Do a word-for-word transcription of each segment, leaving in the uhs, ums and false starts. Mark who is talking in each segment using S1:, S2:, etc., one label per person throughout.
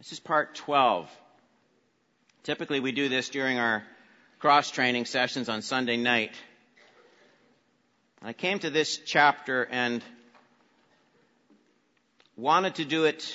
S1: This is part twelve. Typically we do this during our cross-training sessions on Sunday night. I came to this chapter and wanted to do it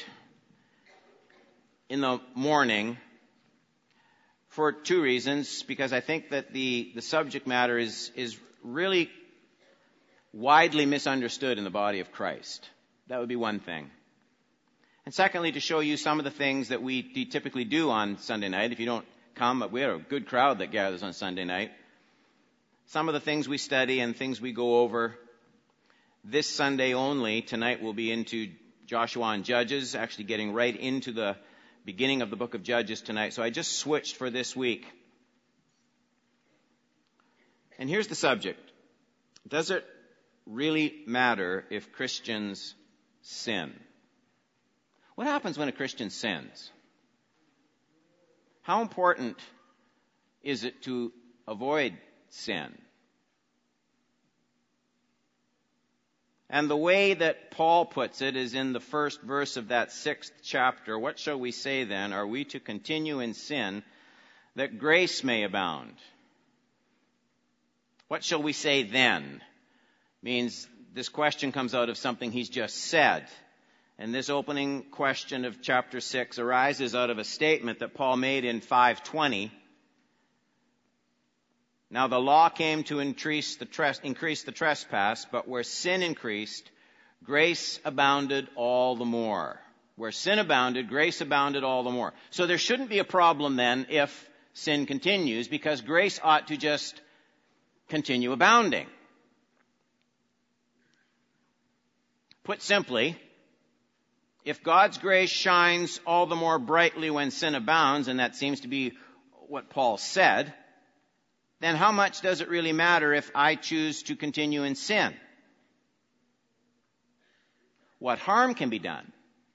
S1: in the morning for two reasons. Because I think that the, the subject matter is, is really widely misunderstood in the body of Christ. That would be one thing. And secondly, to show you some of the things that we typically do on Sunday night. If you don't come, we have a good crowd that gathers on Sunday night. Some of the things we study and things we go over this Sunday only. Tonight we'll be into Joshua and Judges, actually getting right into the beginning of the book of Judges tonight. So I just switched for this week. And here's the subject. Does it really matter if Christians sin? What happens when a Christian sins? How important is it to avoid sin? And the way that Paul puts it is in the first verse of that sixth chapter. What shall we say then? Are we to continue in sin that grace may abound? What shall we say then? Means this question comes out of something he's just said. And this opening question of chapter six arises out of a statement that Paul made in five twenty. Now the law came to increase the, tres- increase the trespass, but where sin increased, grace abounded all the more. Where sin abounded, grace abounded all the more. So there shouldn't be a problem then if sin continues, because grace ought to just continue abounding. Put simply, if God's grace shines all the more brightly when sin abounds, and that seems to be what Paul said, then how much does it really matter if I choose to continue in sin? What harm can be done?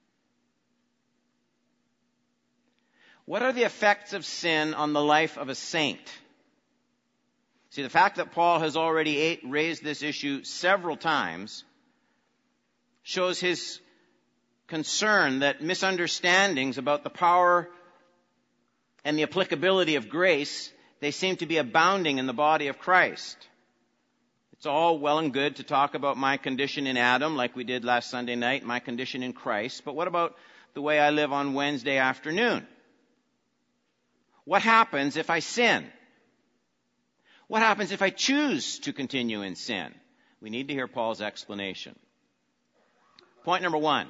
S1: What are the effects of sin on the life of a saint? See, the fact that Paul has already raised this issue several times shows his concern that misunderstandings about the power and the applicability of grace, they seem to be abounding in the body of Christ. It's all well and good to talk about my condition in Adam, like we did last Sunday night, my condition in Christ. But what about the way I live on Wednesday afternoon? What happens if I sin? What happens if I choose to continue in sin? We need to hear Paul's explanation. Point number one.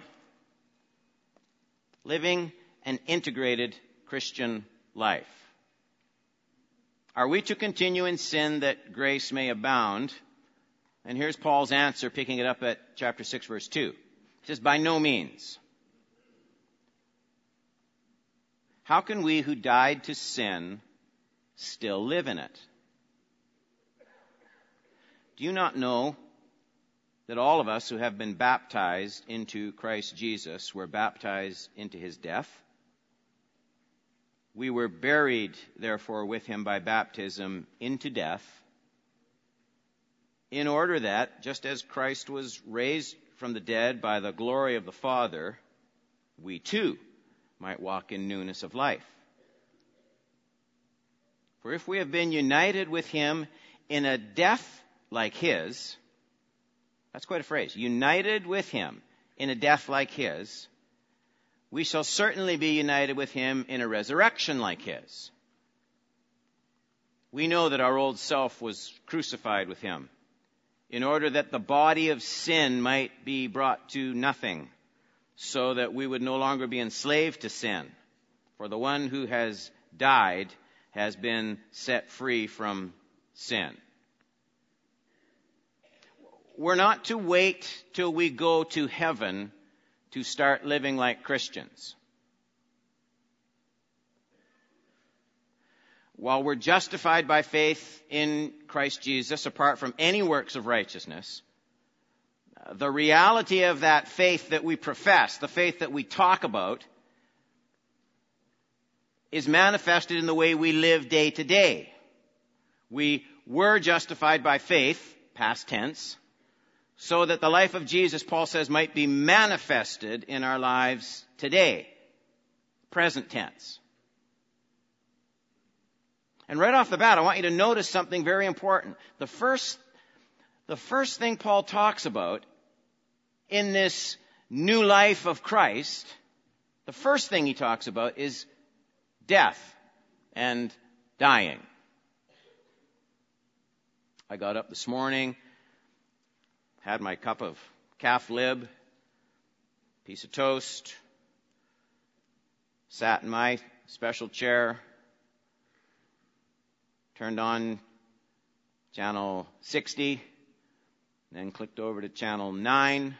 S1: Living an integrated Christian life. Are we to continue in sin that grace may abound? And here's Paul's answer, picking it up at chapter six, verse two. He says, by no means. How can we who died to sin still live in it? Do you not know that all of us who have been baptized into Christ Jesus were baptized into his death? We were buried, therefore, with him by baptism into death, in order that, just as Christ was raised from the dead by the glory of the Father, we too might walk in newness of life. For if we have been united with him in a death like his, that's quite a phrase, united with him in a death like his, we shall certainly be united with him in a resurrection like his. We know that our old self was crucified with him in order that the body of sin might be brought to nothing, so that we would no longer be enslaved to sin. For the one who has died has been set free from sin. We're not to wait till we go to heaven to start living like Christians. While we're justified by faith in Christ Jesus, apart from any works of righteousness, the reality of that faith that we profess, the faith that we talk about, is manifested in the way we live day to day. We were justified by faith, past tense, so that the life of Jesus, Paul says, might be manifested in our lives today, present tense. And right off the bat, I want you to notice something very important. The first, the first thing Paul talks about in this new life of Christ, the first thing he talks about is death and dying. I got up this morning, had my cup of calf lib, piece of toast, sat in my special chair, turned on channel sixty, then clicked over to channel nine,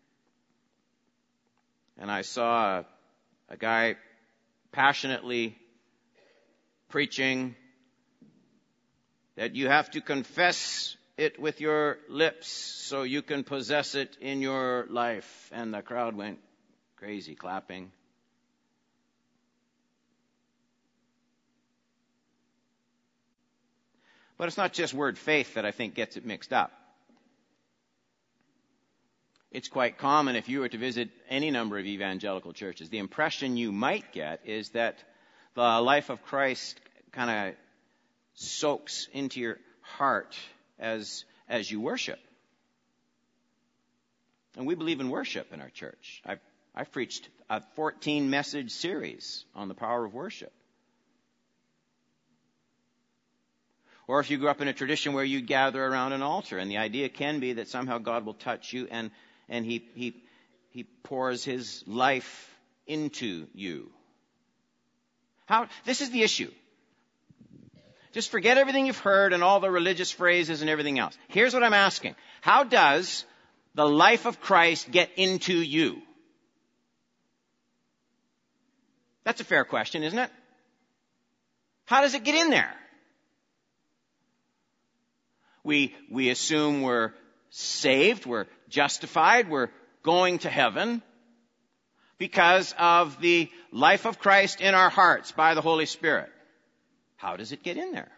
S1: and I saw a, a guy passionately preaching that you have to confess it with your lips so you can possess it in your life. And the crowd went crazy, clapping. But it's not just word faith that I think gets it mixed up. It's quite common if you were to visit any number of evangelical churches. The impression you might get is that the life of Christ kind of soaks into your heart as as you worship. And we believe in worship in our church. I've, I've preached a fourteen message series on the power of worship. Or if you grew up in a tradition where you gather around an altar, and the idea can be that somehow God will touch you and, and he, he, he pours his life into you. How, this is the issue. Just forget everything you've heard and all the religious phrases and everything else. Here's what I'm asking. How does the life of Christ get into you? That's a fair question, isn't it? How does it get in there? We, we assume we're saved, we're justified, we're going to heaven because of the life of Christ in our hearts by the Holy Spirit. How does it get in there?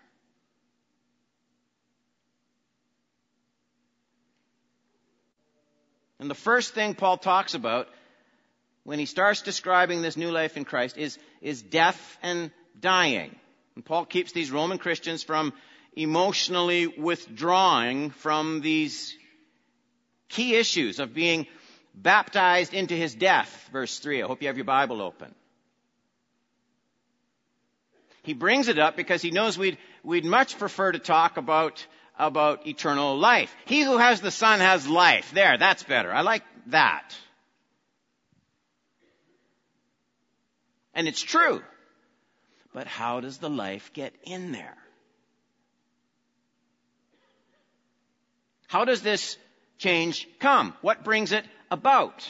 S1: And the first thing Paul talks about when he starts describing this new life in Christ is, is death and dying. And Paul keeps these Roman Christians from emotionally withdrawing from these key issues of being baptized into his death. Verse three. I hope you have your Bible open. He brings it up because he knows we'd, we'd much prefer to talk about, about eternal life. He who has the Son has life. There, that's better. I like that. And it's true. But how does the life get in there? How does this change come? What brings it about?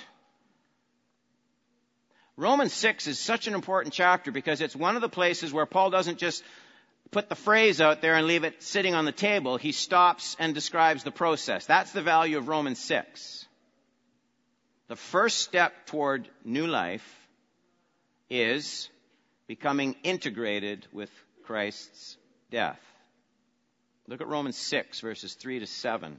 S1: Romans six is such an important chapter because it's one of the places where Paul doesn't just put the phrase out there and leave it sitting on the table. He stops and describes the process. That's the value of Romans six. The first step toward new life is becoming integrated with Christ's death. Look at Romans six, verses three to seven.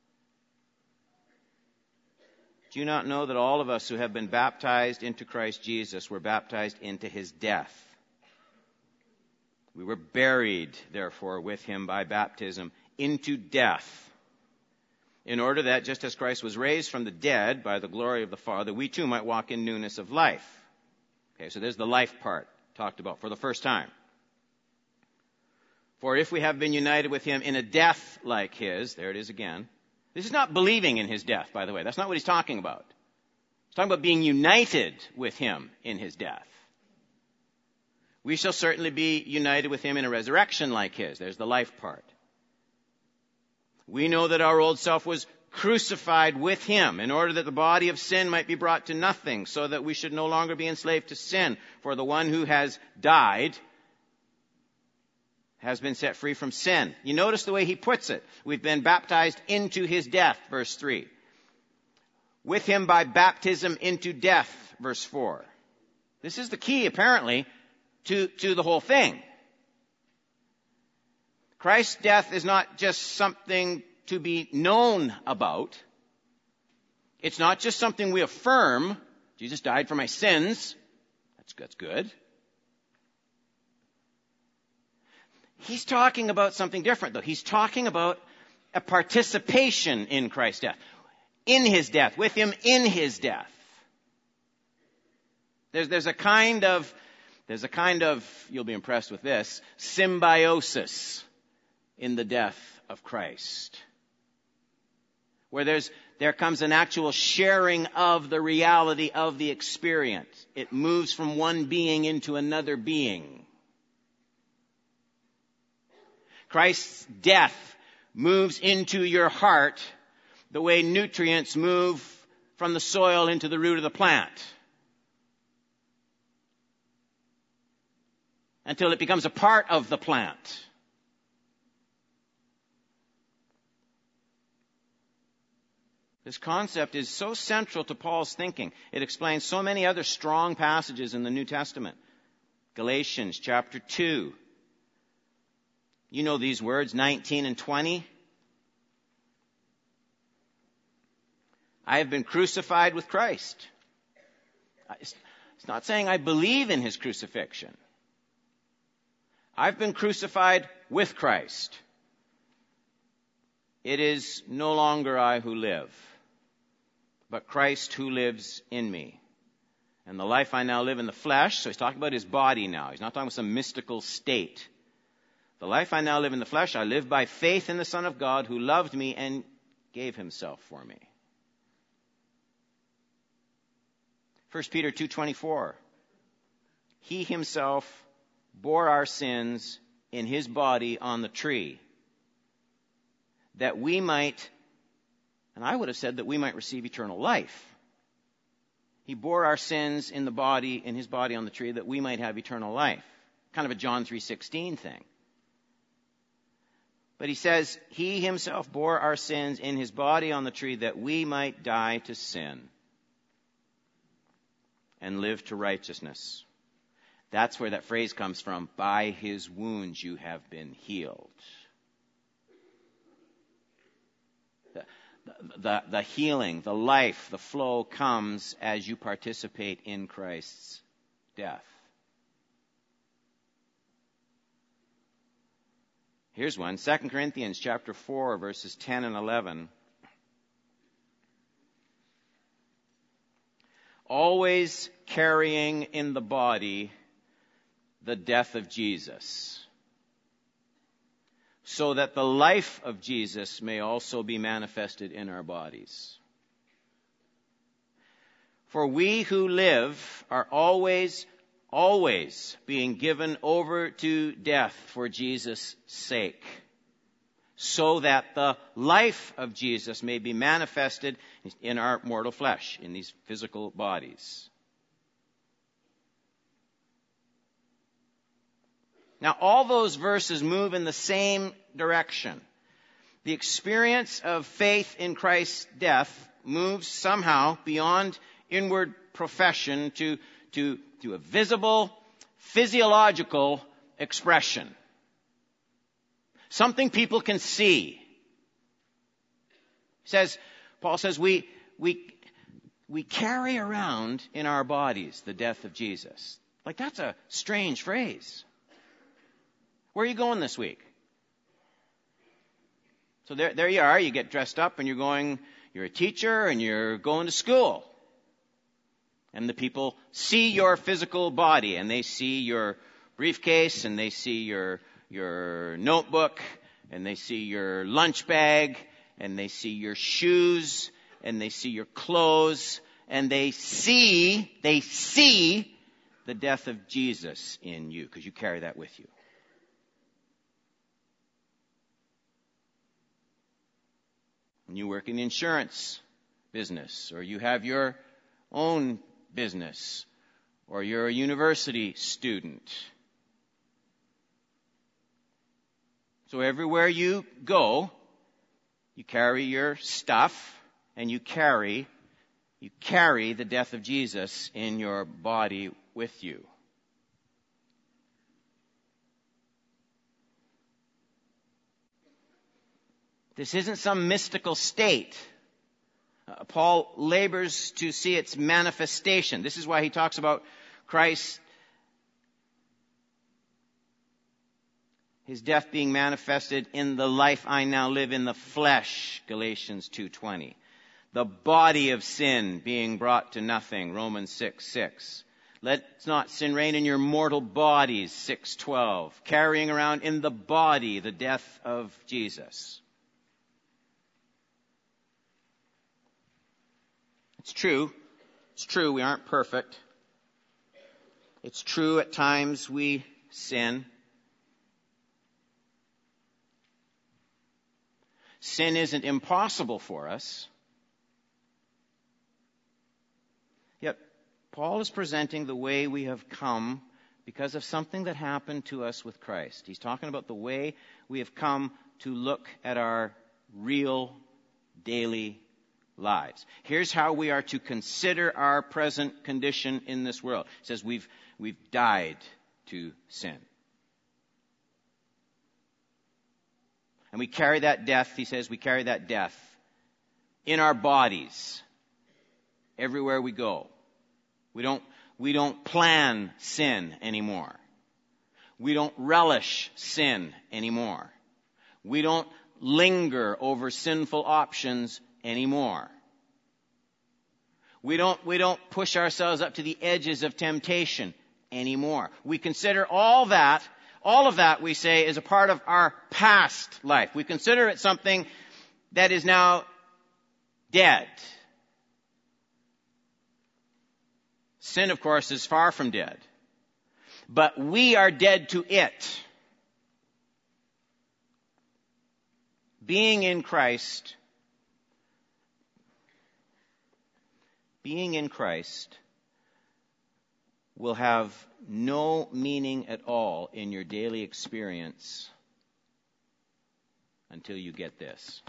S1: Do you not know that all of us who have been baptized into Christ Jesus were baptized into his death? We were buried, therefore, with him by baptism into death, in order that, just as Christ was raised from the dead by the glory of the Father, we too might walk in newness of life. Okay, so there's the life part talked about for the first time. For if we have been united with him in a death like his, there it is again. This is not believing in his death, by the way. That's not what he's talking about. He's talking about being united with him in his death. We shall certainly be united with him in a resurrection like his. There's the life part. We know that our old self was crucified with him in order that the body of sin might be brought to nothing, so that we should no longer be enslaved to sin. For the one who has died has been set free from sin. You notice the way he puts it. We've been baptized into his death, verse three. With him by baptism into death, verse four. This is the key, apparently, to, to the whole thing. Christ's death is not just something to be known about. It's not just something we affirm. Jesus died for my sins. That's good. He's talking about something different, though. He's talking about a participation in Christ's death. In his death, with him in his death. There's, there's a kind of, there's a kind of, you'll be impressed with this, symbiosis in the death of Christ. Where there's, there comes an actual sharing of the reality of the experience. It moves from one being into another being. Christ's death moves into your heart the way nutrients move from the soil into the root of the plant. Until it becomes a part of the plant. This concept is so central to Paul's thinking. It explains so many other strong passages in the New Testament. Galatians chapter two. You know these words, nineteen and twenty. I have been crucified with Christ. It's not saying I believe in his crucifixion. I've been crucified with Christ. It is no longer I who live, but Christ who lives in me. And the life I now live in the flesh, so he's talking about his body now. He's not talking about some mystical state. The life I now live in the flesh, I live by faith in the Son of God who loved me and gave himself for me. First Peter two twenty-four. He himself bore our sins in his body on the tree, that we might, and I would have said that we might receive eternal life. He bore our sins in the body, in his body on the tree, that we might have eternal life. Kind of a John three sixteen thing. But he says, he himself bore our sins in his body on the tree, that we might die to sin and live to righteousness. That's where that phrase comes from. By his wounds you have been healed. The, the, the healing, the life, the flow comes as you participate in Christ's death. Here's one, Second Corinthians chapter four, verses ten and eleven. Always carrying in the body the death of Jesus, so that the life of Jesus may also be manifested in our bodies. For we who live are always, always being given over to death for Jesus' sake, so that the life of Jesus may be manifested in our mortal flesh, in these physical bodies. Now, all those verses move in the same direction. The experience of faith in Christ's death moves somehow beyond inward profession to, to, to a visible, physiological expression. Something people can see. Says, Paul says, we, we, we carry around in our bodies the death of Jesus. Like, that's a strange phrase. Where are you going this week? So there, there you are. You get dressed up and you're going, you're a teacher and you're going to school. And the people see your physical body and they see your briefcase and they see your, your notebook and they see your lunch bag and they see your shoes and they see your clothes and they see, they see the death of Jesus in you because you carry that with you. And you work in the insurance business, or you have your own business, or you're a university student. So everywhere you go, you carry your stuff, and you carry, you carry the death of Jesus in your body with you. This isn't some mystical state. Uh, Paul labors to see its manifestation. This is why he talks about Christ, his death being manifested in the life I now live in the flesh, Galatians two twenty. The body of sin being brought to nothing, Romans six six. Let not sin reign in your mortal bodies, six twelve. Carrying around in the body the death of Jesus. It's true. It's true we aren't perfect. It's true at times we sin. Sin isn't impossible for us. Yet, Paul is presenting the way we have come because of something that happened to us with Christ. He's talking about the way we have come to look at our real daily lives. Here's how we are to consider our present condition in this world. He says we've, we've died to sin. And we carry that death, he says, we carry that death in our bodies everywhere we go. We don't, we don't plan sin anymore. We don't relish sin anymore. We don't linger over sinful options anymore. We don't, we don't push ourselves up to the edges of temptation anymore. We consider all that All of that, we say, is a part of our past life. We consider it something that is now dead. Sin, of course, is far from dead. But we are dead to it. Being in Christ, being in Christ will have no meaning at all in your daily experience until you get this.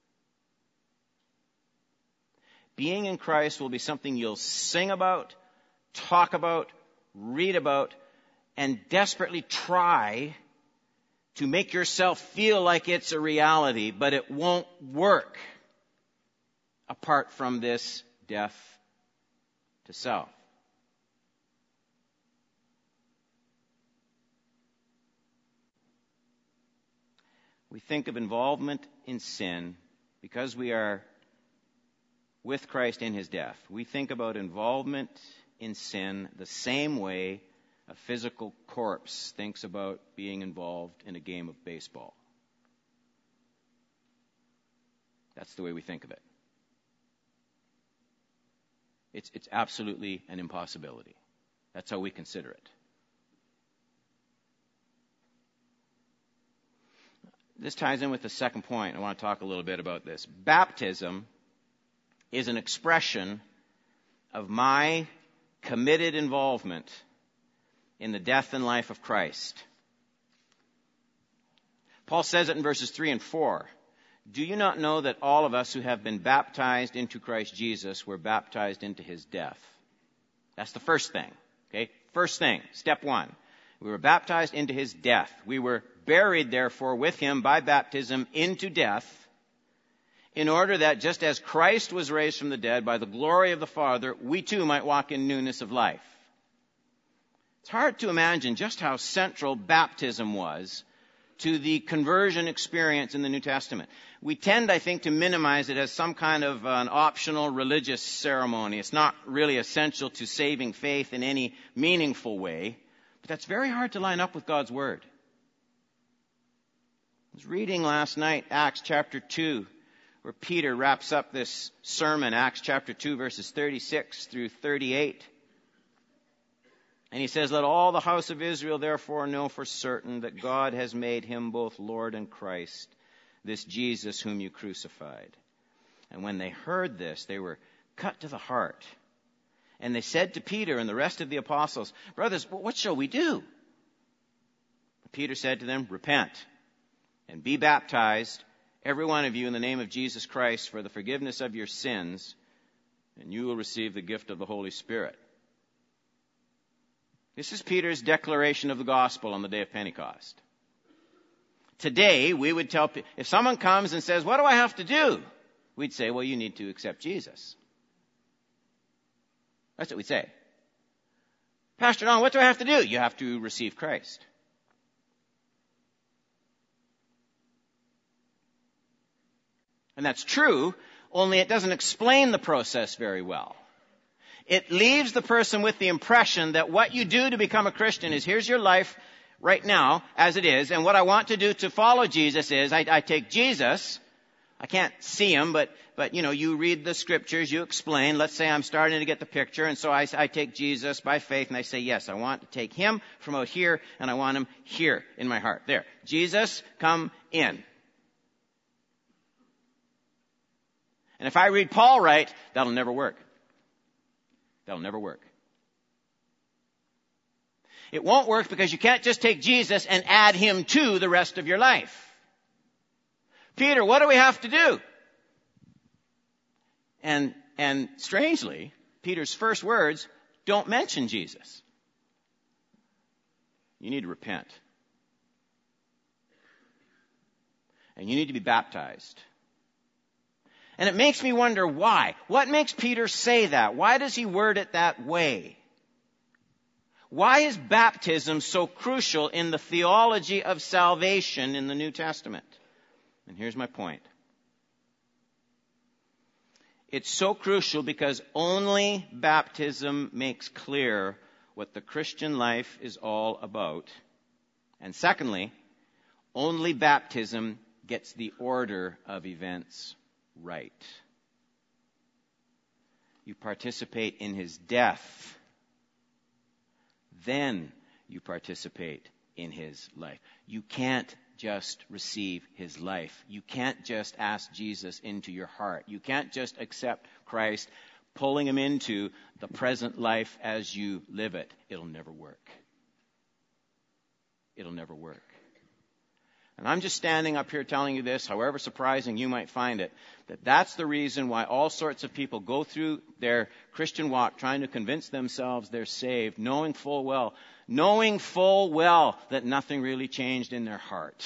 S1: Being in Christ will be something you'll sing about, talk about, read about, and desperately try to make yourself feel like it's a reality, but it won't work apart from this death to self. We think of involvement in sin because we are with Christ in his death. We think about involvement in sin the same way a physical corpse thinks about being involved in a game of baseball. That's the way we think of it. It's, it's absolutely an impossibility. That's how we consider it. This ties in with the second point. I want to talk a little bit about this. Baptism is an expression of my committed involvement in the death and life of Christ. Paul says it in verses three and four. Do you not know that all of us who have been baptized into Christ Jesus were baptized into his death? That's the first thing. Okay? First thing, step one. We were baptized into his death. We were buried, therefore, with him by baptism into death, in order that just as Christ was raised from the dead by the glory of the Father, we too might walk in newness of life. It's hard to imagine just how central baptism was to the conversion experience in the New Testament. We tend, I think, to minimize it as some kind of an optional religious ceremony. It's not really essential to saving faith in any meaningful way, but that's very hard to line up with God's Word. I was reading last night Acts chapter two, where Peter wraps up this sermon, Acts chapter two, verses thirty-six through thirty-eight. And he says, let all the house of Israel therefore know for certain that God has made him both Lord and Christ, this Jesus whom you crucified. And when they heard this, they were cut to the heart. And they said to Peter and the rest of the apostles, brothers, what shall we do? Peter said to them, repent and be baptized, every one of you, in the name of Jesus Christ for the forgiveness of your sins, and you will receive the gift of the Holy Spirit. This is Peter's declaration of the gospel on the day of Pentecost. Today, we would tell, if someone comes and says, what do I have to do? We'd say, well, you need to accept Jesus. That's what we'd say. Pastor Don, what do I have to do? You have to receive Christ. And that's true, only it doesn't explain the process very well. It leaves the person with the impression that what you do to become a Christian is, here's your life right now as it is, and what I want to do to follow Jesus is, I, I take Jesus, I can't see him, but, but, you know, you read the scriptures, you explain, let's say I'm starting to get the picture, and so I, I take Jesus by faith, and I say, yes, I want to take him from out here, and I want him here in my heart. There. Jesus, come in. And if I read Paul right, that'll never work. That'll never work. It won't work because you can't just take Jesus and add him to the rest of your life. Peter, what do we have to do? And, and strangely, Peter's first words don't mention Jesus. You need to repent. And you need to be baptized. And it makes me wonder why. What makes Peter say that? Why does he word it that way? Why is baptism so crucial in the theology of salvation in the New Testament? And here's my point. It's so crucial because only baptism makes clear what the Christian life is all about. And secondly, only baptism gets the order of events right. You participate in his death. Then you participate in his life. You can't just receive his life. You can't just ask Jesus into your heart. You can't just accept Christ, pulling him into the present life as you live it. It'll never work. It'll never work. And I'm just standing up here telling you this, however surprising you might find it, that that's the reason why all sorts of people go through their Christian walk trying to convince themselves they're saved, knowing full well, knowing full well that nothing really changed in their heart.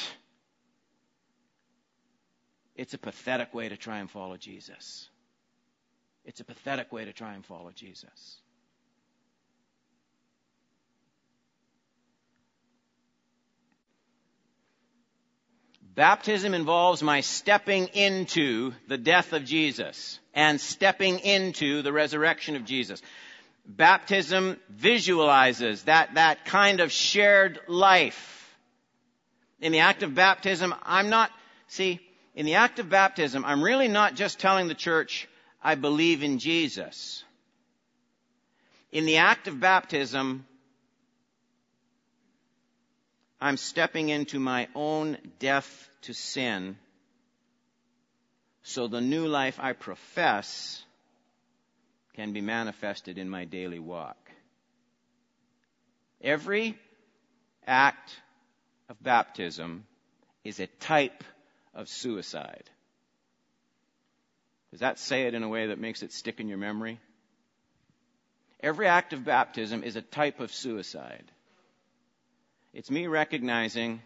S1: It's a pathetic way to try and follow Jesus. It's a pathetic way to try and follow Jesus. Baptism involves my stepping into the death of Jesus and stepping into the resurrection of Jesus. Baptism visualizes that, that kind of shared life. In the act of baptism, I'm not, see, in the act of baptism, I'm really not just telling the church, I believe in Jesus. In the act of baptism, I'm stepping into my own death to sin, so the new life I profess can be manifested in my daily walk. Every act of baptism is a type of suicide. Does that say it in a way that makes it stick in your memory? Every act of baptism is a type of suicide. It's me recognizing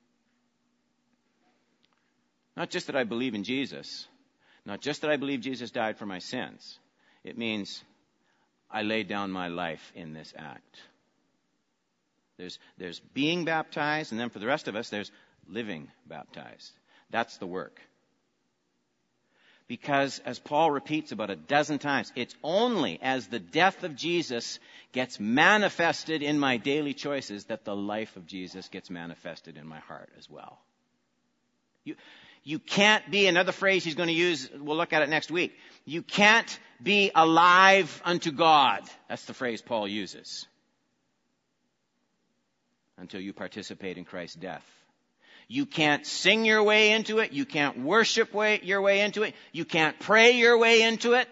S1: not just that I believe in Jesus, not just that I believe Jesus died for my sins. It means I lay down my life in this act. There's, there's being baptized, and then for the rest of us, there's living baptized. That's the work. Because, as Paul repeats about a dozen times, it's only as the death of Jesus gets manifested in my daily choices that the life of Jesus gets manifested in my heart as well. You, you can't be, another phrase he's going to use, we'll look at it next week. You can't be alive unto God. That's the phrase Paul uses. Until you participate in Christ's death. You can't sing your way into it. You can't worship way, your way into it. You can't pray your way into it.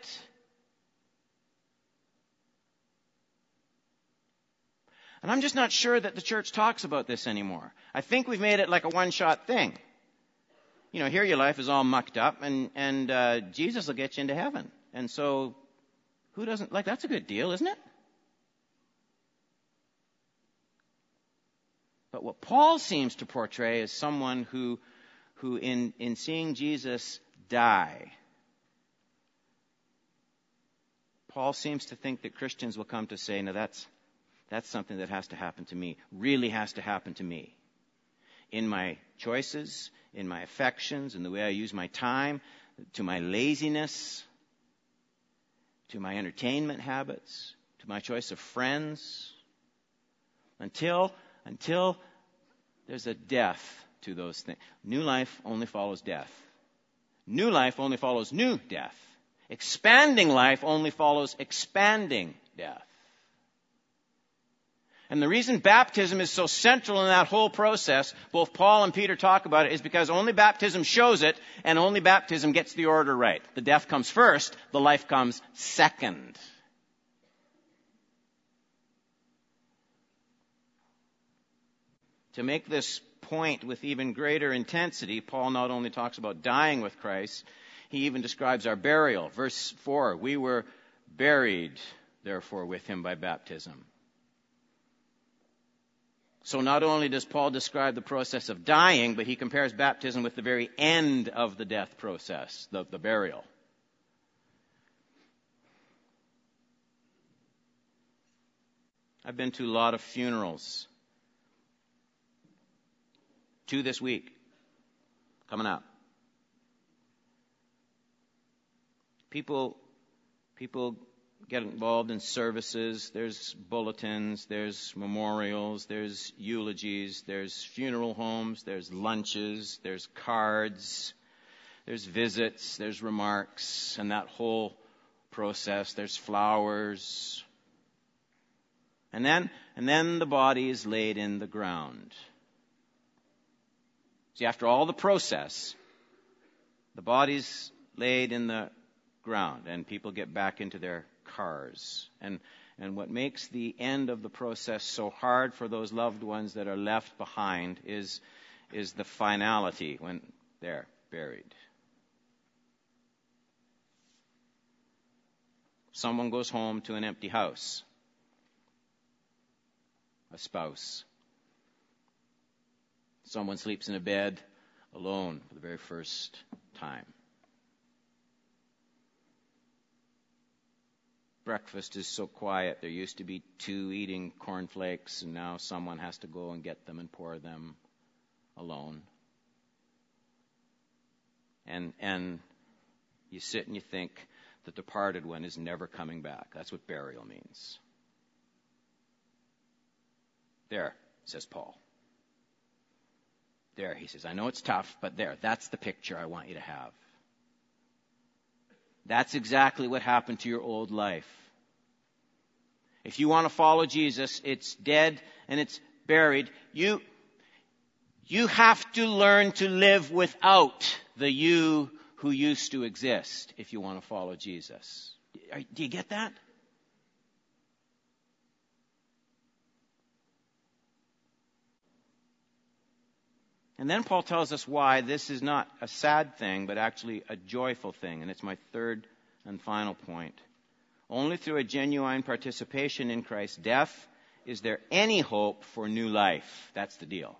S1: And I'm just not sure that the church talks about this anymore. I think we've made it like a one-shot thing. You know, here your life is all mucked up, and, and uh, Jesus will get you into heaven. And so, who doesn't, like, that's a good deal, isn't it? But what Paul seems to portray is someone who, who in, in seeing Jesus die, Paul seems to think that Christians will come to say, no, that's, That's something that has to happen to me, really has to happen to me. In my choices, in my affections, in the way I use my time, to my laziness, to my entertainment habits, to my choice of friends. Until, until there's a death to those things. New life only follows death. New life only follows new death. Expanding life only follows expanding death. And the reason baptism is so central in that whole process, both Paul and Peter talk about it, is because only baptism shows it, and only baptism gets the order right. The death comes first, the life comes second. To make this point with even greater intensity, Paul not only talks about dying with Christ, he even describes our burial. Verse four, we were buried, therefore, with him by baptism. So not only does Paul describe the process of dying, but he compares baptism with the very end of the death process, the, the burial. I've been to a lot of funerals. Two this week, coming up. People, people get involved in services. There's bulletins, there's memorials, there's eulogies, there's funeral homes, there's lunches, there's cards, there's visits, there's remarks, and that whole process. There's flowers. And then, and then the body is laid in the ground. See, after all the process, the body's laid in the ground, and people get back into their cars. And and what makes the end of the process so hard for those loved ones that are left behind is is the finality when they're buried. Someone goes home to an empty house. A spouse. Someone sleeps in a bed alone for the very first time. Breakfast is so quiet. There used to be two eating cornflakes, and now someone has to go and get them and pour them alone. And and you sit and you think the departed one is never coming back. That's what burial means. There, says Paul. There, he says, I know it's tough, but there, that's the picture I want you to have. That's exactly what happened to your old life. If you want to follow Jesus, it's dead and it's buried. You, you have to learn to live without the you who used to exist if you want to follow Jesus. Do you get that? And then Paul tells us why this is not a sad thing, but actually a joyful thing. And it's my third and final point. Only through a genuine participation in Christ's death is there any hope for new life. That's the deal.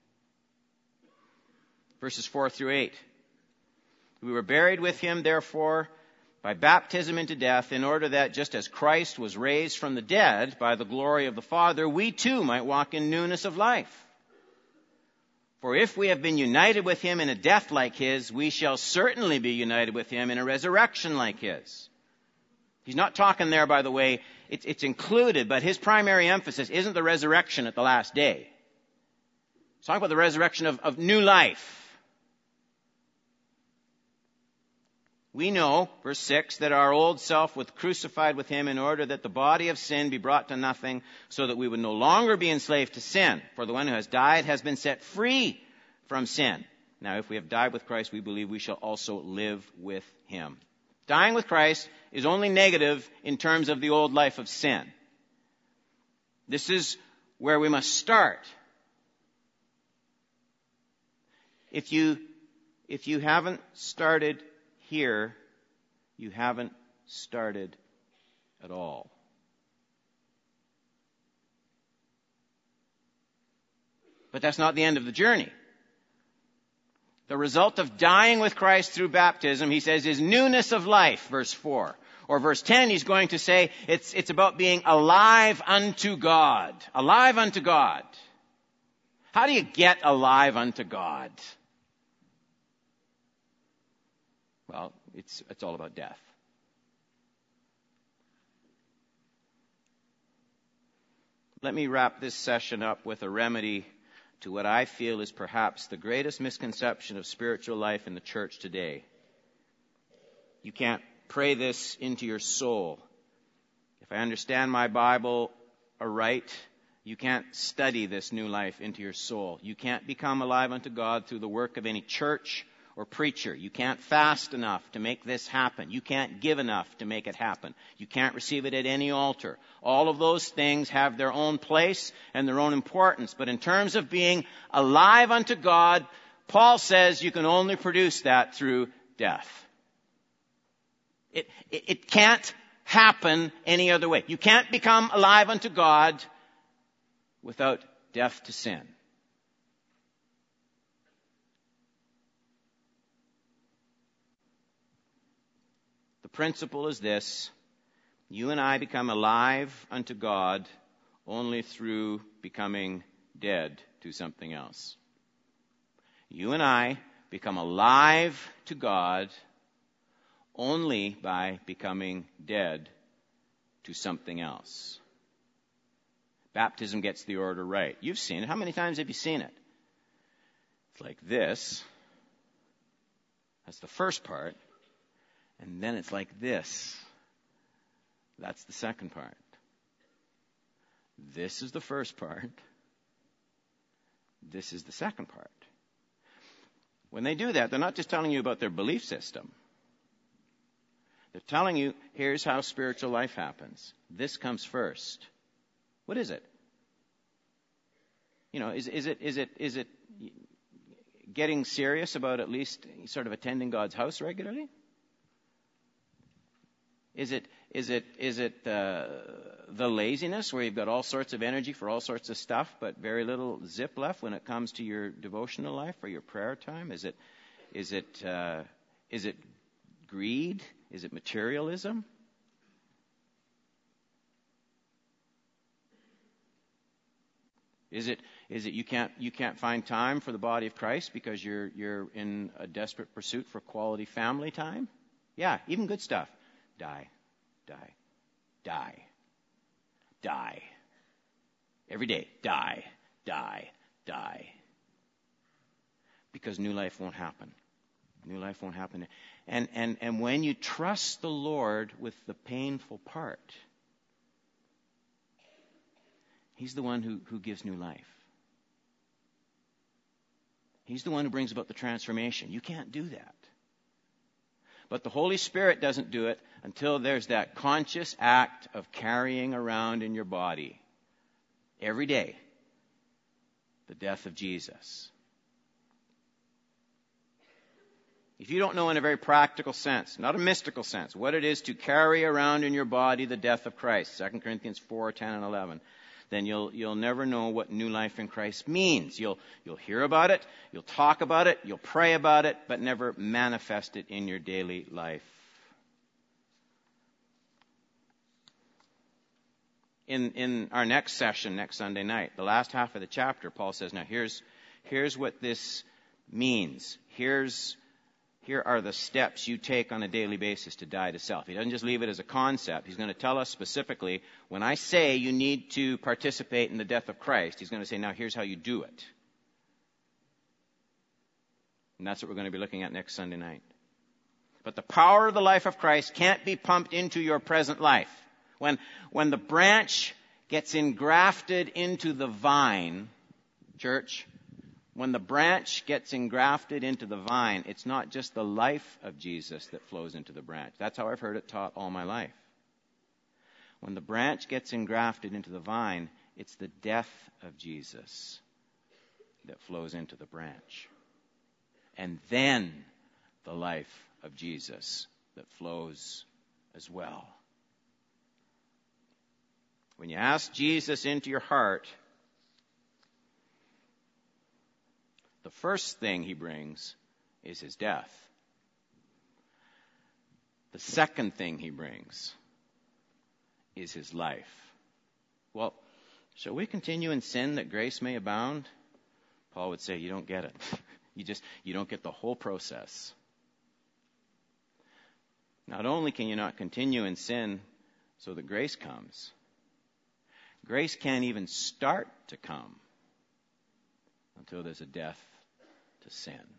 S1: Verses four through eight. We were buried with him, therefore, by baptism into death, in order that just as Christ was raised from the dead by the glory of the Father, we too might walk in newness of life. For if we have been united with him in a death like his, we shall certainly be united with him in a resurrection like his. He's not talking there, by the way, it's, it's included, but his primary emphasis isn't the resurrection at the last day. He's talking about the resurrection of, of new life. We know, verse six, that our old self was crucified with him in order that the body of sin be brought to nothing, so that we would no longer be enslaved to sin. For the one who has died has been set free from sin. Now, if we have died with Christ, we believe we shall also live with him. Dying with Christ is only negative in terms of the old life of sin. This is where we must start. If you, if you haven't started here, you haven't started at all. But that's not the end of the journey. The result of dying with Christ through baptism, he says, is newness of life, verse four. Or verse ten, he's going to say it's, it's about being alive unto God. Alive unto God. How do you get alive unto God? Well, it's, it's all about death. Let me wrap this session up with a remedy to what I feel is perhaps the greatest misconception of spiritual life in the church today. You can't pray this into your soul. If I understand my Bible aright, you can't study this new life into your soul. You can't become alive unto God through the work of any church or preacher. You can't fast enough to make this happen. You can't give enough to make it happen. You can't receive it at any altar. All of those things have their own place and their own importance. But in terms of being alive unto God, Paul says you can only produce that through death. It, it, it can't happen any other way. You can't become alive unto God without death to sin. The principle is this: you and I become alive unto God only through becoming dead to something else. You and I become alive to God only by becoming dead to something else. Baptism gets the order right. You've seen it. How many times have you seen it? It's like this. That's the first part. And then it's like this. That's the second part. This is the first part. This is the second part. When they do that, they're not just telling you about their belief system. They're telling you, here's how spiritual life happens. This comes first. What is it? You know, is, is it is it is it getting serious about at least sort of attending God's house regularly? Is it is it is it uh, the laziness where you've got all sorts of energy for all sorts of stuff, but very little zip left when it comes to your devotional life or your prayer time? Is it is it uh, is it greed? Is it materialism? Is it is it you can't you can't find time for the body of Christ because you're you're in a desperate pursuit for quality family time? Yeah, even good stuff. Die, die, die, die. Every day, die, die, die. Because new life won't happen. New life won't happen. And and and when you trust the Lord with the painful part, He's the one who, who gives new life. He's the one who brings about the transformation. You can't do that. But the Holy Spirit doesn't do it until there's that conscious act of carrying around in your body every day the death of Jesus. If you don't know in a very practical sense, not a mystical sense, what it is to carry around in your body the death of Christ, Second Corinthians four, ten, and eleven, then you'll you'll never know what new life in Christ means. You'll you'll hear about it, you'll talk about it, you'll pray about it, but never manifest it in your daily life. In in our next session, next Sunday night, the last half of the chapter, Paul says, now here's here's what this means. Here's Here are the steps you take on a daily basis to die to self. He doesn't just leave it as a concept. He's going to tell us specifically, when I say you need to participate in the death of Christ, he's going to say, now here's how you do it. And that's what we're going to be looking at next Sunday night. But the power of the life of Christ can't be pumped into your present life. When, when the branch gets engrafted into the vine, church, when the branch gets engrafted into the vine, it's not just the life of Jesus that flows into the branch. That's how I've heard it taught all my life. When the branch gets engrafted into the vine, it's the death of Jesus that flows into the branch. And then the life of Jesus that flows as well. When you ask Jesus into your heart, the first thing he brings is his death. The second thing he brings is his life. Well, shall we continue in sin that grace may abound? Paul would say, you don't get it. You just, you don't get the whole process. Not only can you not continue in sin so that grace comes, grace can't even start to come until there's a death to sin.